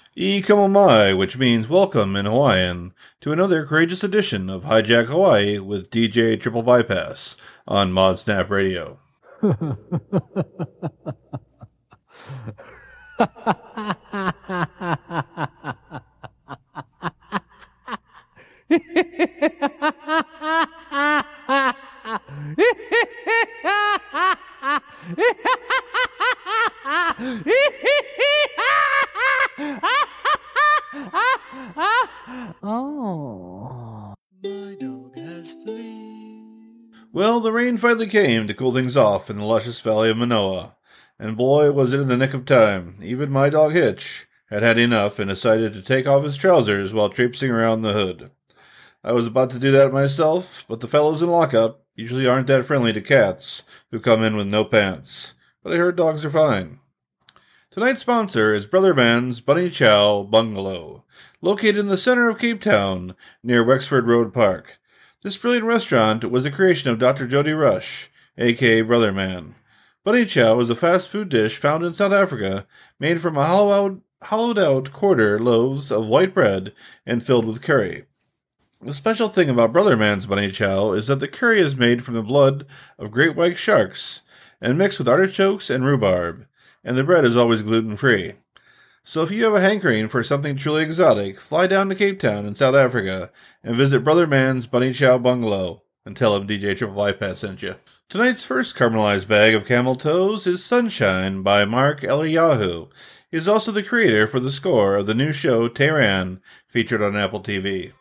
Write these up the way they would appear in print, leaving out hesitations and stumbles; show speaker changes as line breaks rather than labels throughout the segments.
Ikamomai, which means welcome in Hawaiian, to another courageous edition of Hijack Hawaii with DJ Triple Bypass on Mod Snap Radio.
Oh.
My dog has fleas.
Well, the rain finally came to cool things off in the luscious valley of Manoa, and boy was it in the nick of time. Even my dog Hitch had had enough and decided to take off his trousers while traipsing around the hood. I was about to do that myself, but the fellows in lockup usually aren't that friendly to cats who come in with no pants. But I heard dogs are fine. Tonight's sponsor is Brother Man's Bunny Chow Bungalow, located in the center of Cape Town near Wexford Road Park. This brilliant restaurant was a creation of Dr. Jody Rush, a.k.a. Brother Man. Bunny Chow is a fast food dish found in South Africa, made from a hollowed-out quarter loaves of white bread and filled with curry. The special thing about Brother Man's Bunny Chow is that the curry is made from the blood of great white sharks and mixed with artichokes and rhubarb, and the bread is always gluten-free. So if you have a hankering for something truly exotic, fly down to Cape Town in South Africa and visit Brother Man's Bunny Chow Bungalow and tell him DJ Triple Bypass sent you. Tonight's first caramelized bag of camel toes is Sunshine by Mark Eliyahu. He is also the creator for the score of the new show Tehran, featured on Apple TV.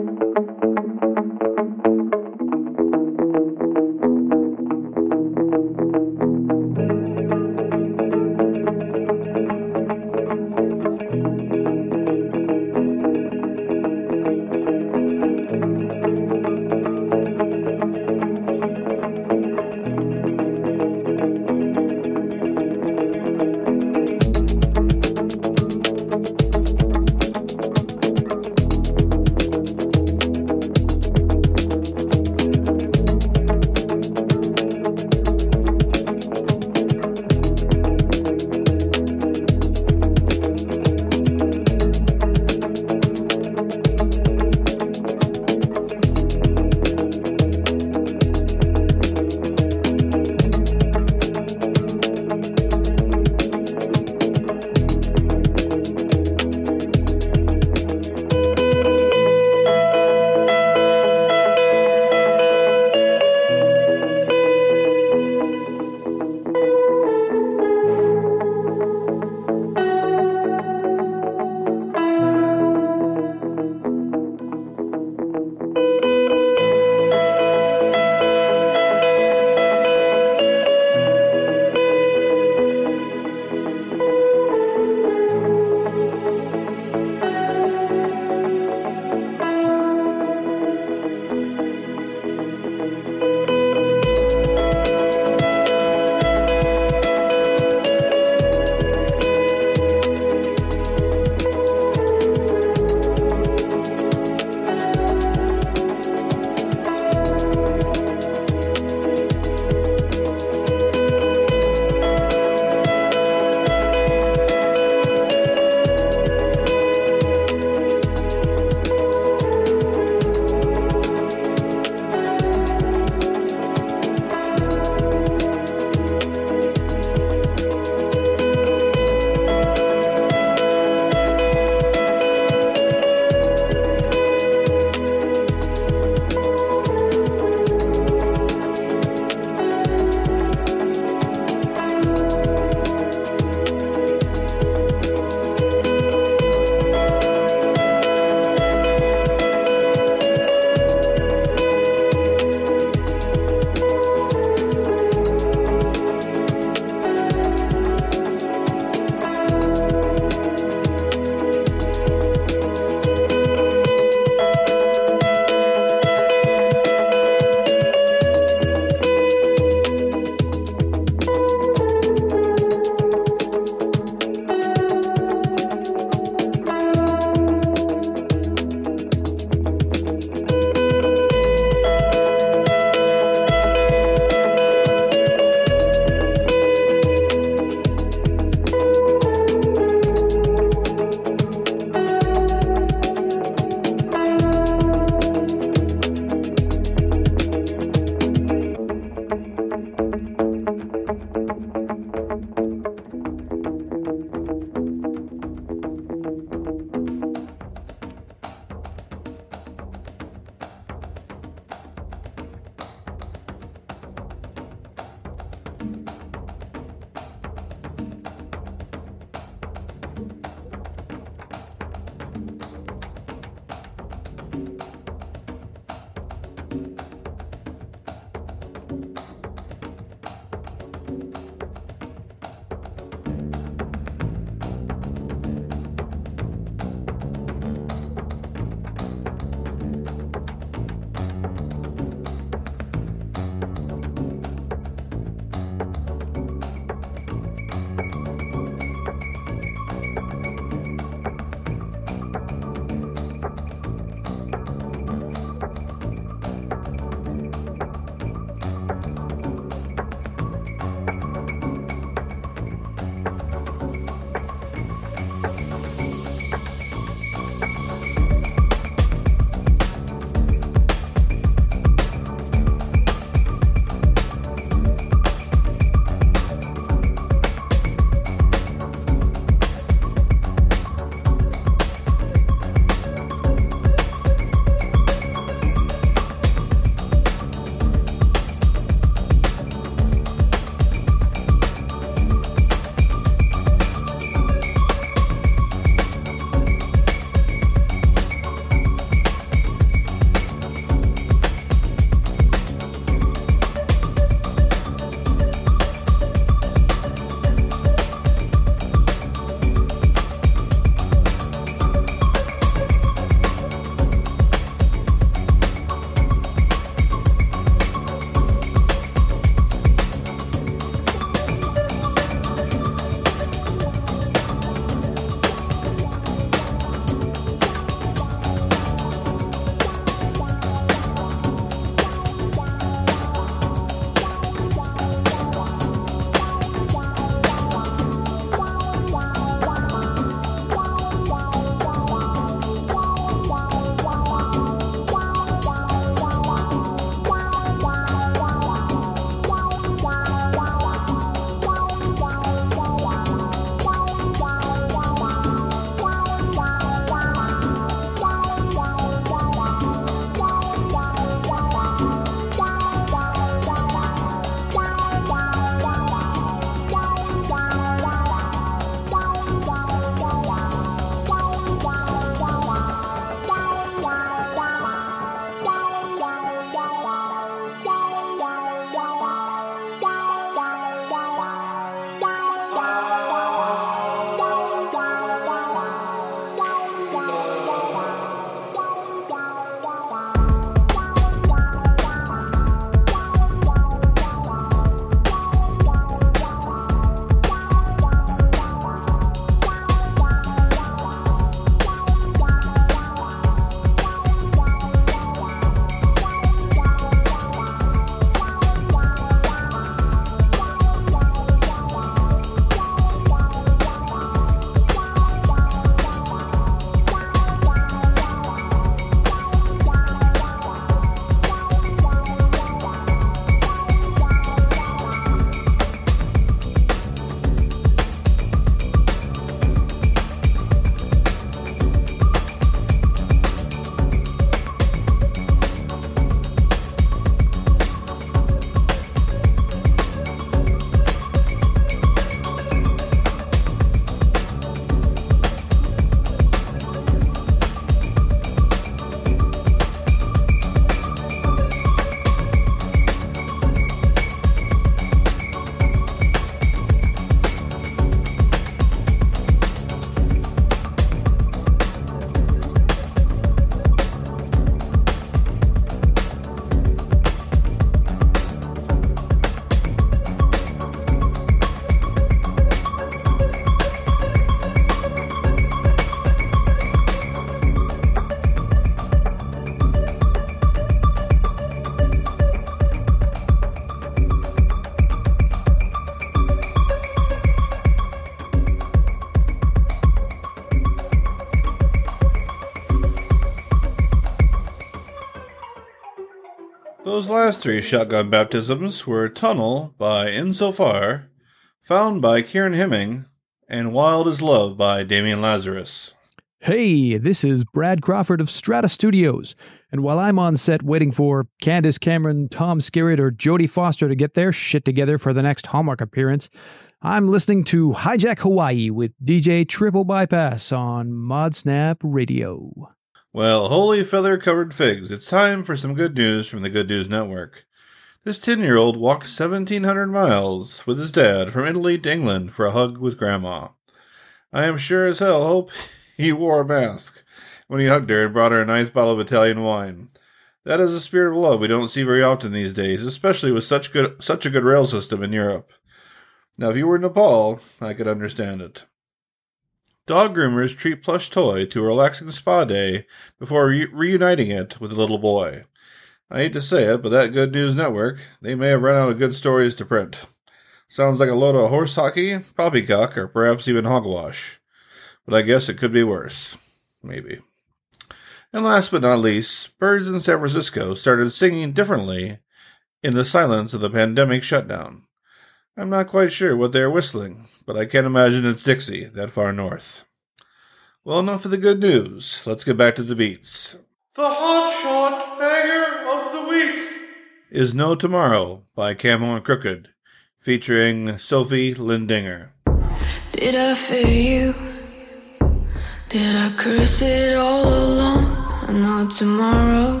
Those last 3 shotgun baptisms were Tunnel by Insofar, Found by Kieran Hemming, and Wild as Love by Damian Lazarus.
Hey, this is Brad Crawford of Strata Studios, and while I'm on set waiting for Candace Cameron, Tom Skerritt, or Jodie Foster to get their shit together for the next Hallmark appearance, I'm listening to Hijack Hawaii with DJ Triple Bypass on Modsnap Radio.
Well, holy feather-covered figs, it's time for some good news from the Good News Network. This 10-year-old walked 1,700 miles with his dad from Italy to England for a hug with Grandma. I am sure as hell hope he wore a mask when he hugged her and brought her a nice bottle of Italian wine. That is a spirit of love we don't see very often these days, especially with such a good rail system in Europe. Now, if you were in Nepal, I could understand it. Dog groomers treat plush toy to a relaxing spa day before reuniting it with a little boy. I hate to say it, but that Good News Network, they may have run out of good stories to print. Sounds like a load of horse hockey, poppycock, or perhaps even hogwash. But I guess it could be worse. Maybe. And last but not least, birds in San Francisco started singing differently in the silence of the pandemic shutdown. I'm not quite sure what they are whistling, but I can't imagine it's Dixie, that far north. Well, enough of the good news. Let's get back to the beats. The hotshot banger of the week is No Tomorrow by Camo and Crooked, featuring Sophie Lindinger.
Did I fail you? Did I curse it all along? I know tomorrow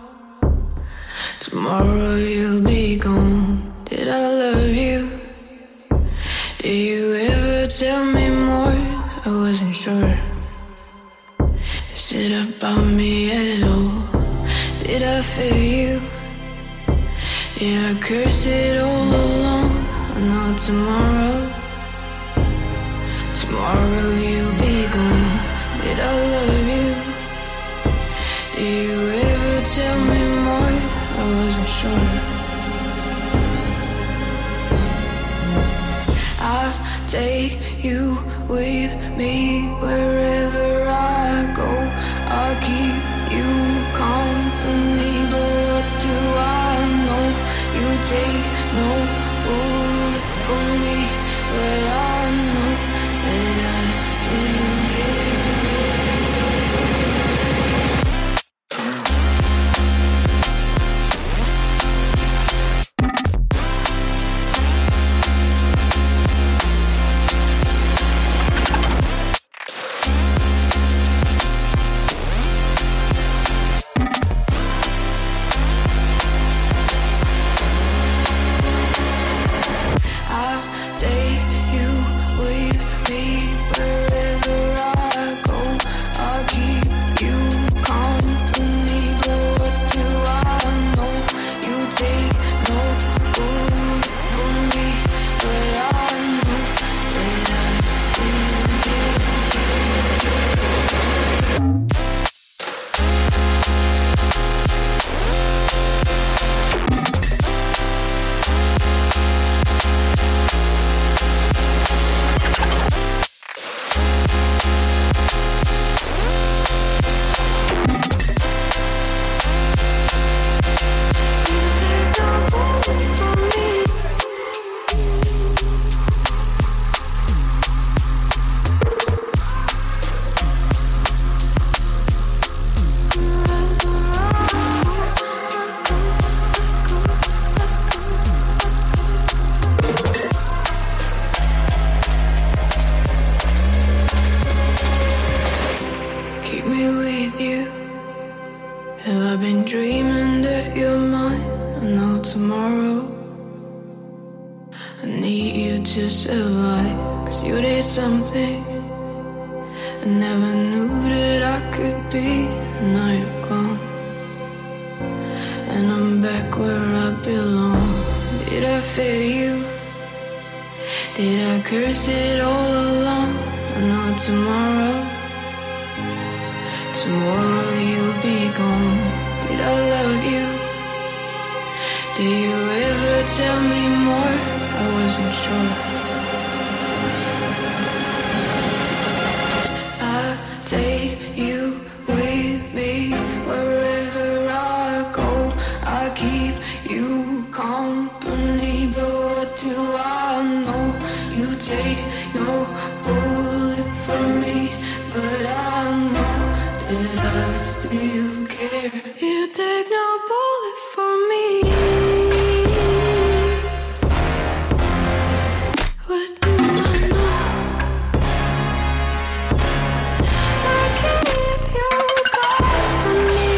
you'll be gone. Did I love you? Did you ever tell me more? I wasn't sure. Is it about me at all? Did I fail you? Did I curse it all along? I know tomorrow you'll be gone. Did I love you? Did you ever tell me more? I wasn't sure. I'll take you with me wherever I go. I'll keep you company, but what do I know? You take no bullet for me, but I know that I still care. Keep take no bullet for me. What do I know? I keep you company.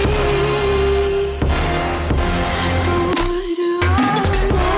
But what do I know?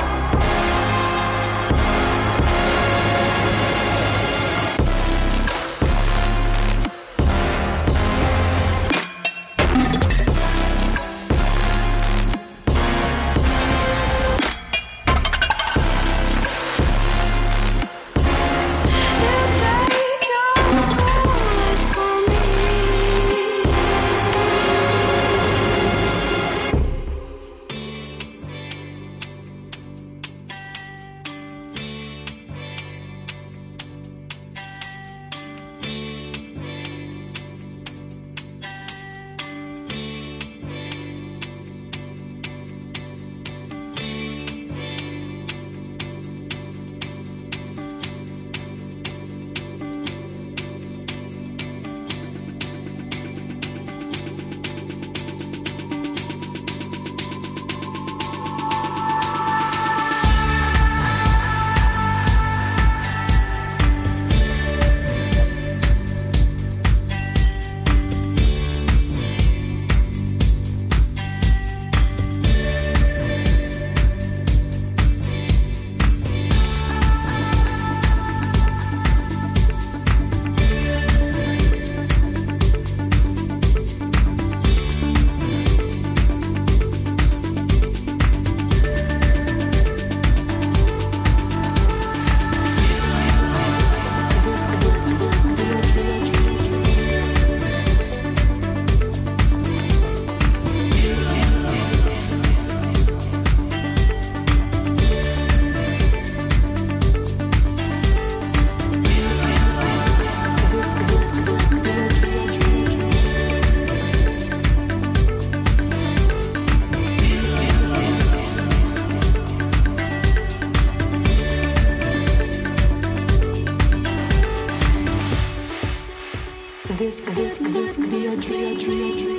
This could be a dream.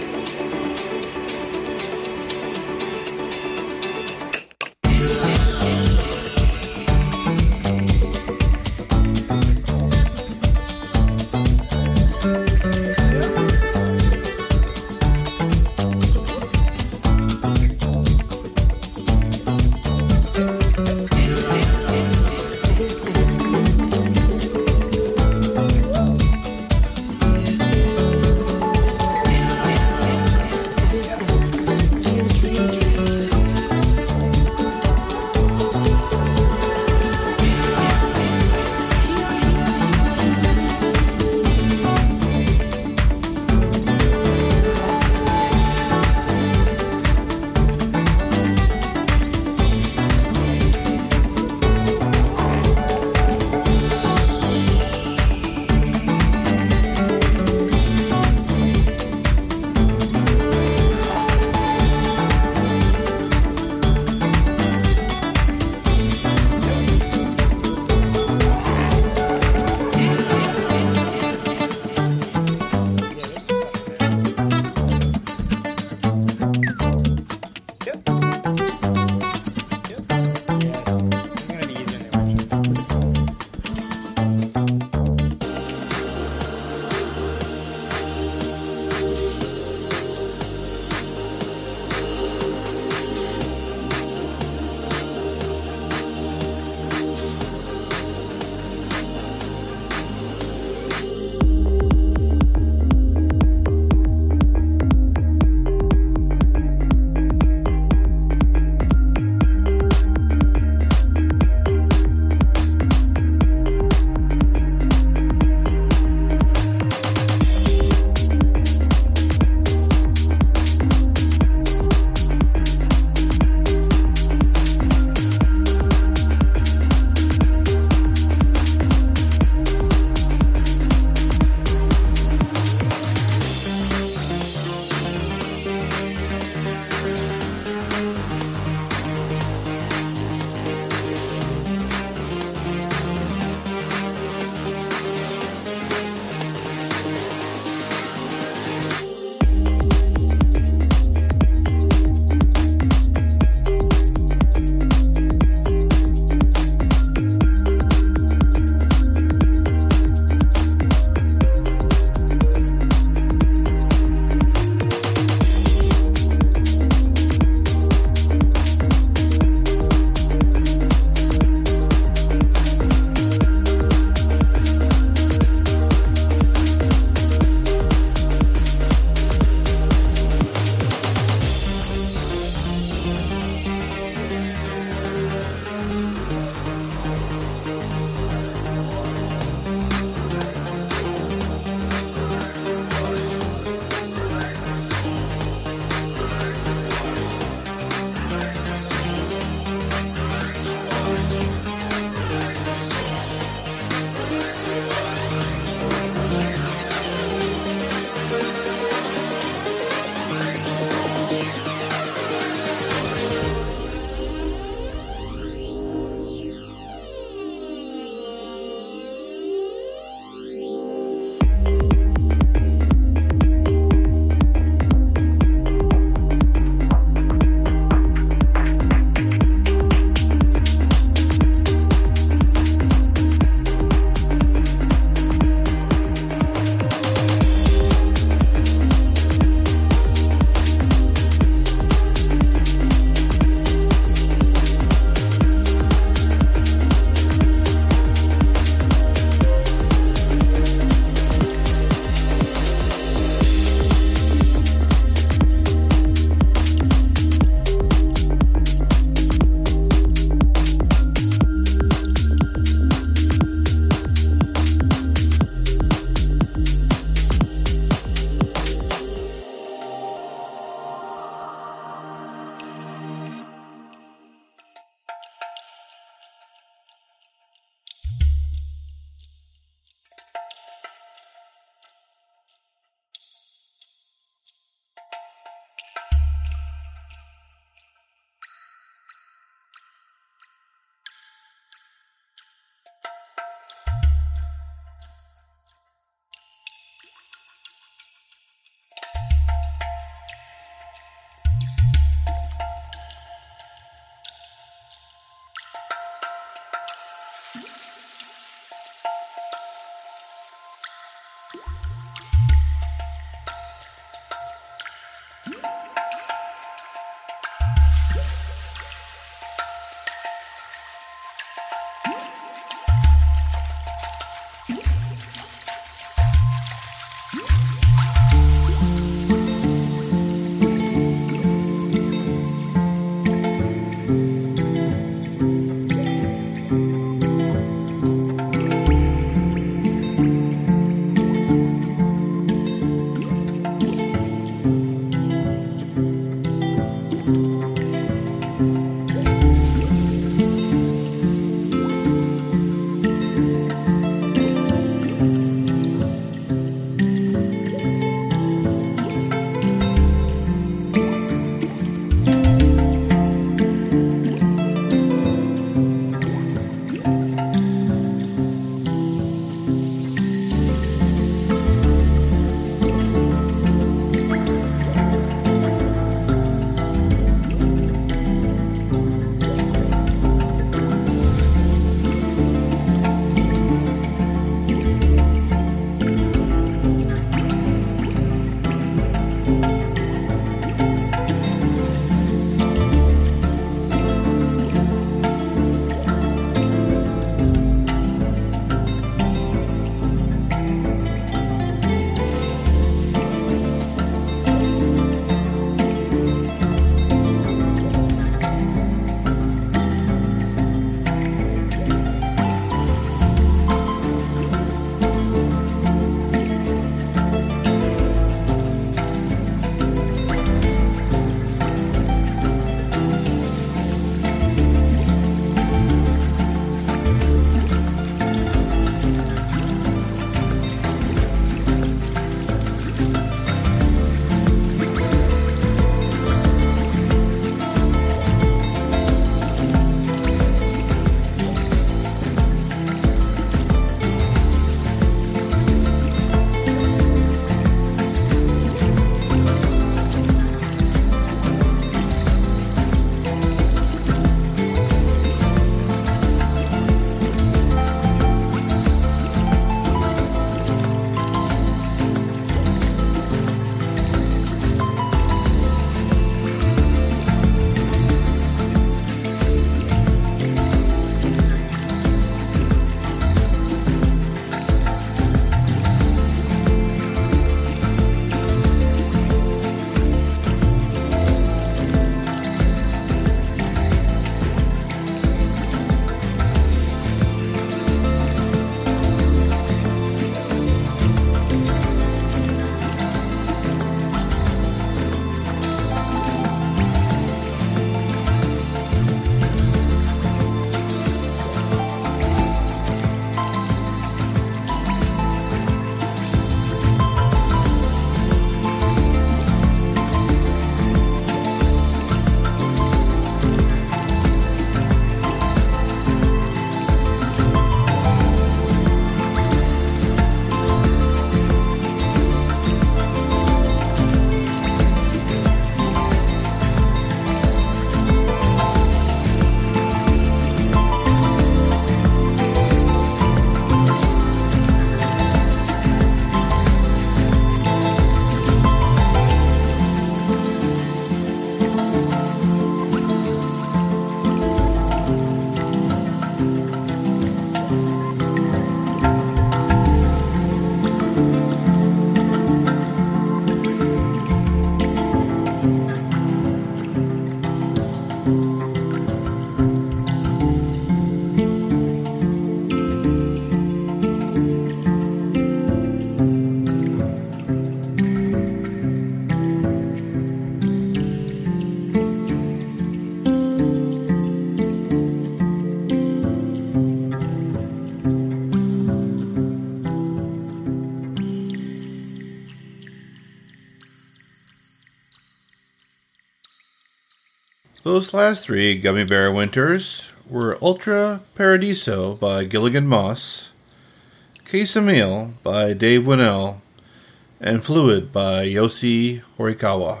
Those last three Gummy Bear winters were Ultra Paradiso by Gilligan Moss, Quesamille by Dave Winnell, and Fluid by Yoshi Horikawa.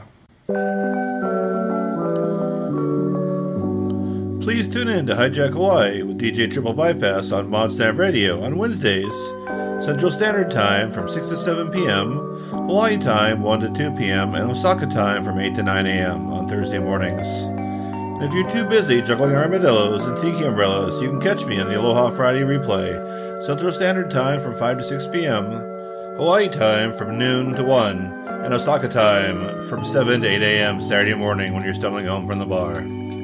Please tune in to Hijack Hawaii with DJ Triple Bypass on Modsnap Radio on Wednesdays, Central Standard Time from 6 to 7 p.m., Hawaii Time 1 to 2 p.m., and Osaka Time from 8 to 9 a.m. on Thursday mornings. And if you're too busy juggling armadillos and tiki umbrellas, you can catch me on the Aloha Friday replay, Central Standard Time from 5 to 6 p.m., Hawaii Time from noon to 1, and Osaka Time from 7 to 8 a.m. Saturday morning when you're stumbling home from the bar.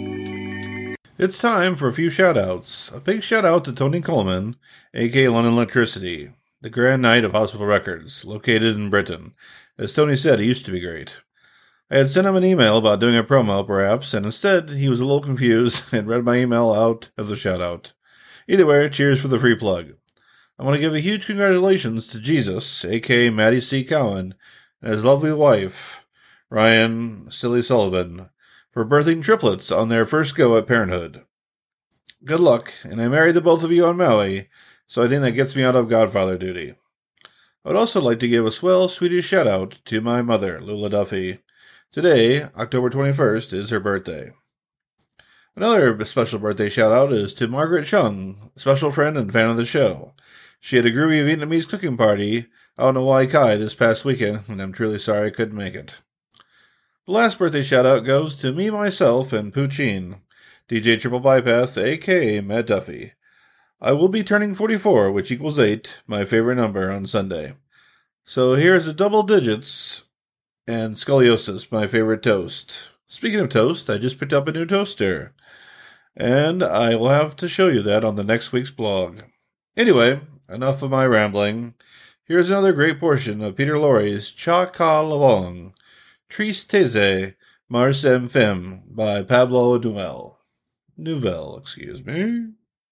It's time for a few shout-outs. A big shout-out to Tony Coleman, a.k.a. London Electricity, the Grand Knight of Hospital Records, located in Britain. As Tony said, he used to be great. I had sent him an email about doing a promo, perhaps, and instead he was a little confused and read my email out as a shout-out. Either way, cheers for the free plug. I want to give a huge congratulations to Jesus, a.k.a. Maddie C. Cowan, and his lovely wife, Ryan Silly Sullivan, for birthing triplets on their first go at parenthood. Good luck, and I married the both of you on Maui, so I think that gets me out of Godfather duty. I would also like to give a swell Swedish shout-out to my mother, Lula Duffy. Today, October 21st, is her birthday. Another special birthday shout-out is to Margaret Chung, special friend and fan of the show. She had a groovy Vietnamese cooking party out in Waikiki this past weekend, and I'm truly sorry I couldn't make it. The last birthday shout-out goes to me, myself, and Poochin, DJ Triple Bypass, a.k.a. Matt Duffy. I will be turning 44, which equals 8, my favorite number, on Sunday. So here's the double digits and scoliosis, my favorite toast. Speaking of toast, I just picked up a new toaster, and I will have to show you that on the next week's blog. Anyway, enough of my rambling. Here's another great portion of Peter Lorre's Cha Ka Lavong, Tristesse Mars M. Femme by Pablo Nouvelle, excuse me.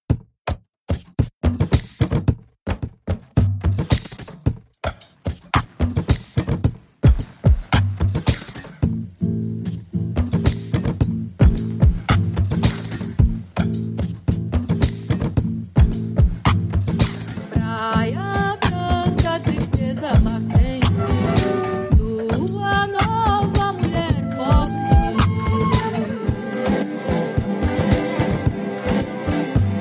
Praia branca, tristeza, mar sem fim, lua nova, mulher pobre.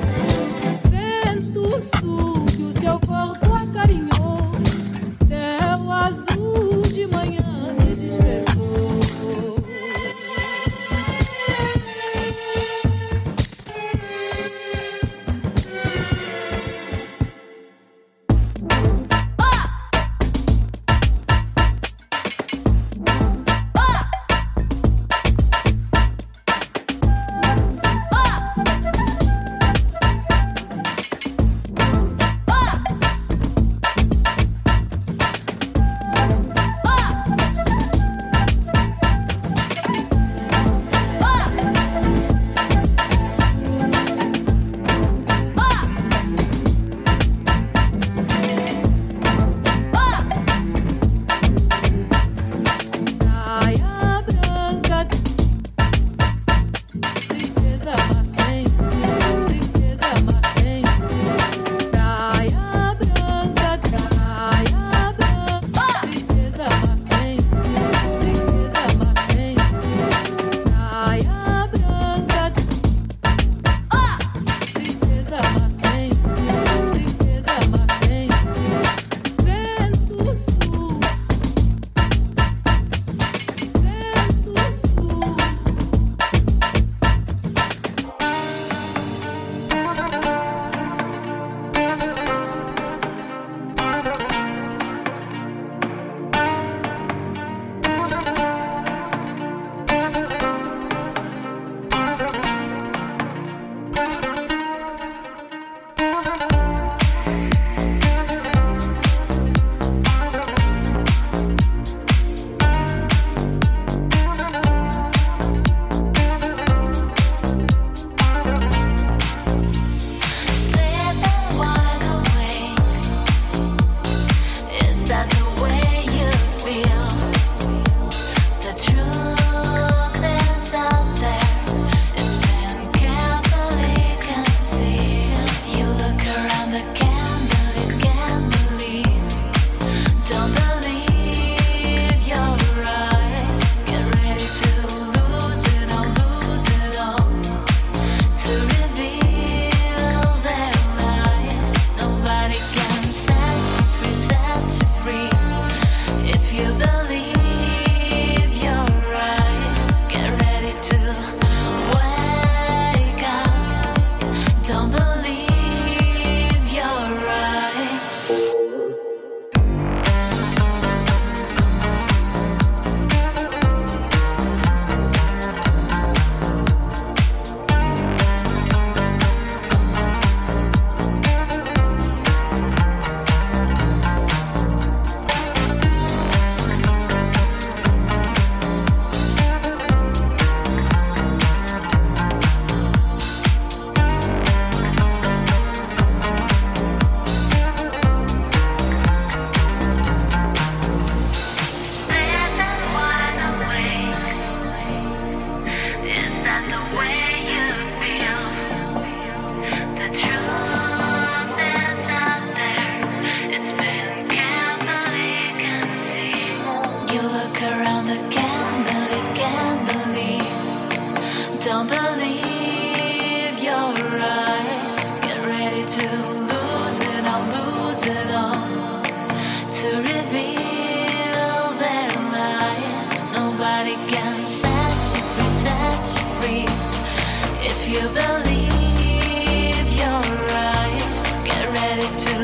knows it all to reveal their lies. Nobody can set you free. If you believe your eyes, get ready to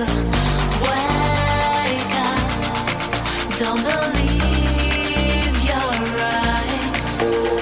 wake up. Don't believe your eyes.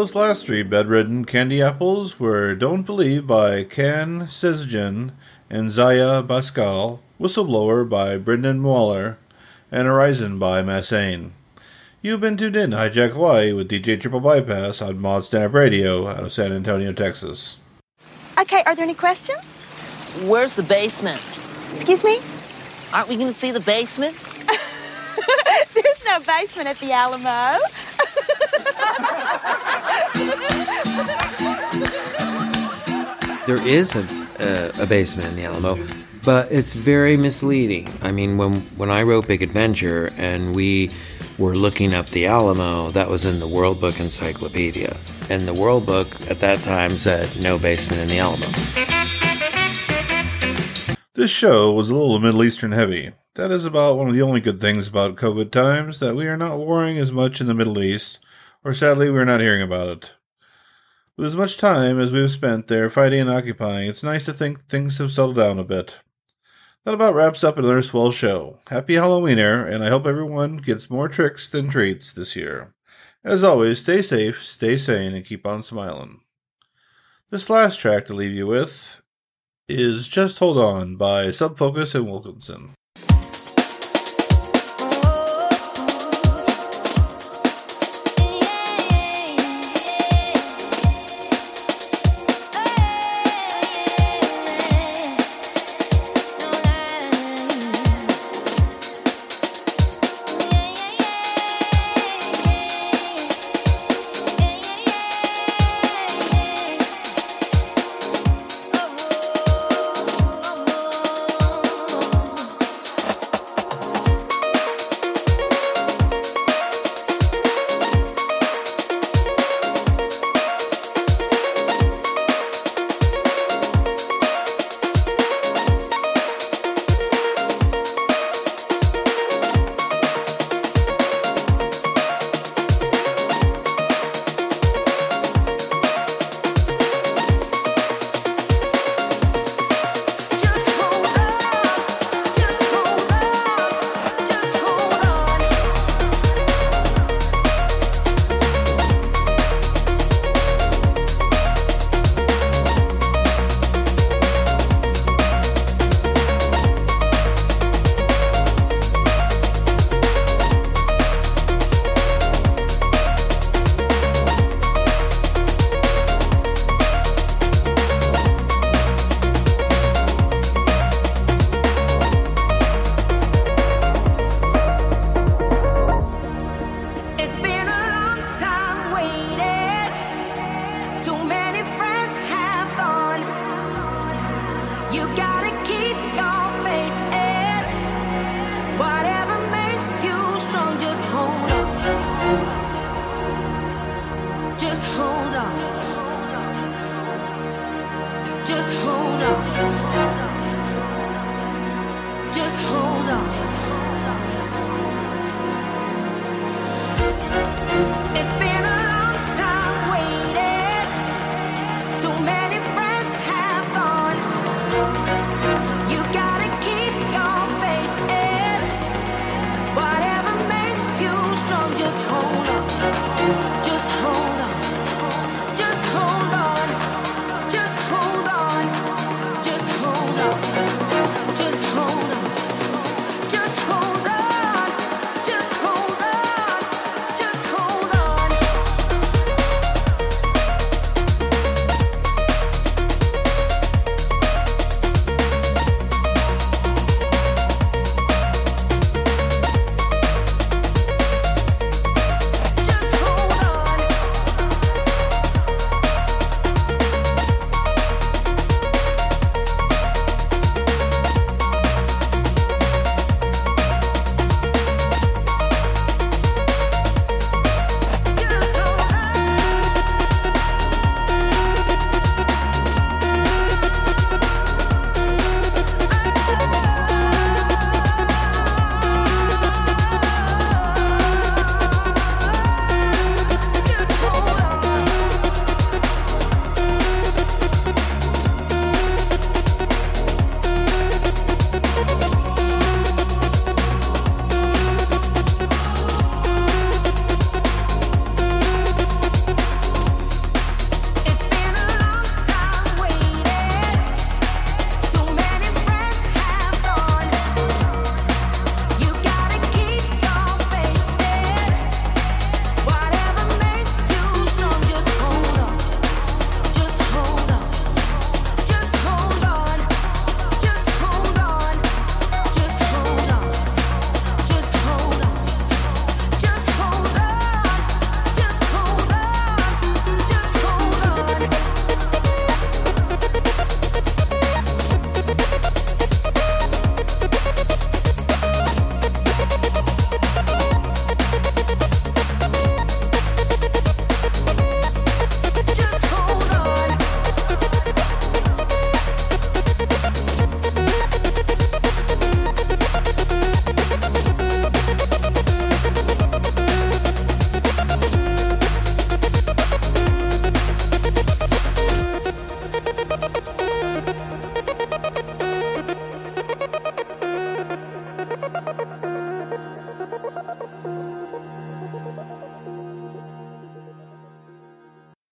Those last three bedridden candy apples were Don't Believe by Can Sezgin and Zaya Bascal, Whistleblower by Brendan Waller, and Horizon by Massane. You've been tuned in to Hijack Hawaii with DJ Triple Bypass on Mod Snap Radio out of San Antonio, Texas.
Okay, are there any questions?
Where's the basement?
Excuse me?
Aren't we going to see the basement?
There's no basement at the Alamo.
There is a basement in the Alamo, but it's very misleading. I mean, when I wrote Big Adventure and we were looking up the Alamo, that was in the World Book Encyclopedia. And the World Book at that time said no basement in the Alamo.
This show was a little Middle Eastern heavy. That is about one of the only good things about COVID times, that we are not warring as much in the Middle East, or sadly we are not hearing about it. With as much time as we've spent there fighting and occupying, it's nice to think things have settled down a bit. That about wraps up another swell show. Happy Halloweener, and I hope everyone gets more tricks than treats this year. As always, stay safe, stay sane, and keep on smiling. This last track to leave you with is Just Hold On by Subfocus and Wilkinson.
Just hold on.